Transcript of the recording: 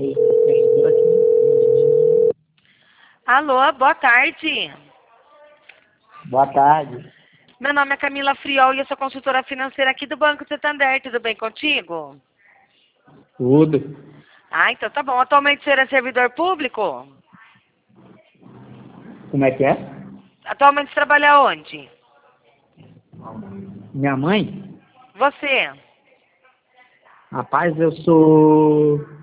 Alô, boa tarde. Boa tarde. Meu nome é Camila Friol e eu sou consultora financeira aqui do Banco Santander. Tudo bem contigo? Tudo. Ah, então tá bom. Atualmente você é servidor público? Como é que é? Atualmente você trabalha onde? Minha mãe? Você? Rapaz, eu sou